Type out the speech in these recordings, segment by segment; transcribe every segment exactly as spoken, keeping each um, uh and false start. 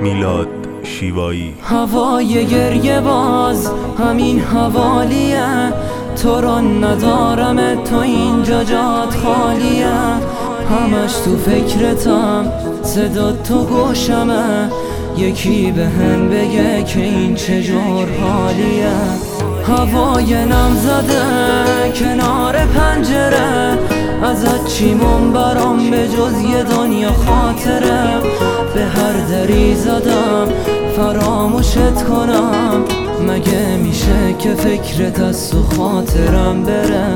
میلاد شیوایی. هوای گریه باز همین حوالیه، تو رو ندارم تو اینجا جات خالیه، همش تو فکرتم صدا تو گوشمه، یکی به هم بگه که این چجور حالیه. هوای نم زده کنار پنجره، ازت چیمون برام به جز یه دنیا خاطره، به هر دری زدم فراموشت کنم، مگه میشه که فکرت از تو خاطرم بره.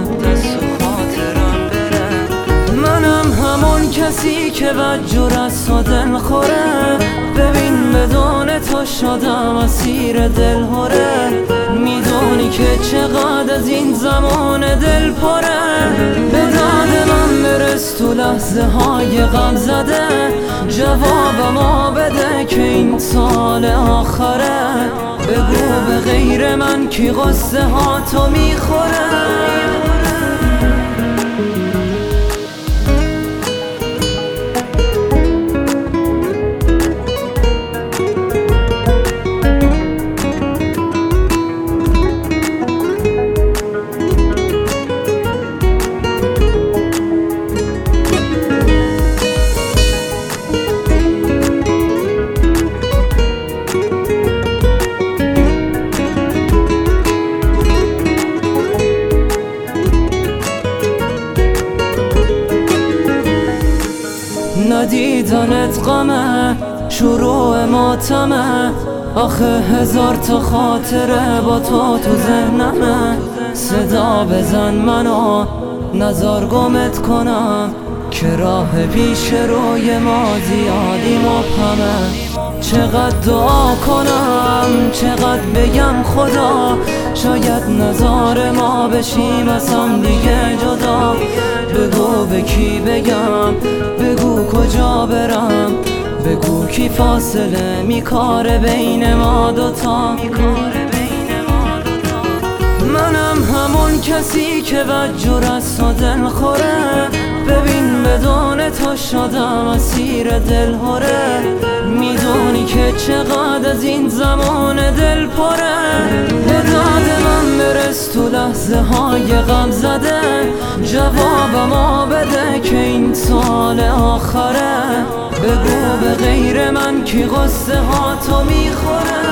منم همون کسی که بدجور از تو دل خوره، ببین بدون تو شدم اسیر دل هره، میدونی که چقدر از این زمان دل پره، به داد من برس تو لحظه های غم زده، جوابمو بده که این سال آخره، بگو به غیر من کی قصه ها تو میخوره. ندیدنت غمه شروع ماتمه، آخه هزار تا خاطره با تو تو ذهنمه، صدا بزن منو نزار گمت کنم، که راه پیش روی ما زیادی مبهمه، چقدر دعا کنم چقدر بگم خدا، شاید نزار ما بشیم از هم دیگه جدا، بگو به کی بگم بگو کجا برم، بگو کی فاصله میکاره بین ما دوتا. منم همون کسی که بدجور از تو دل خوره، ببین بدون تو شدم اسیر دل هره، میدونی که چقدر از این زمان دل پره، به داد من برس تو لحظه های غم زده، جوابمو بده که این سال آخره، بگو به غیر من کی قصه ها تو میخوره.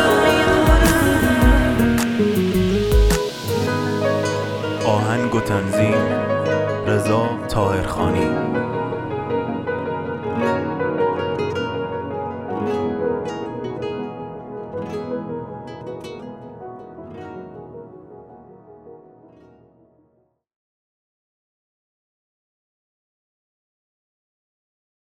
آهنگ و تنظیم رضا طاهرخانی.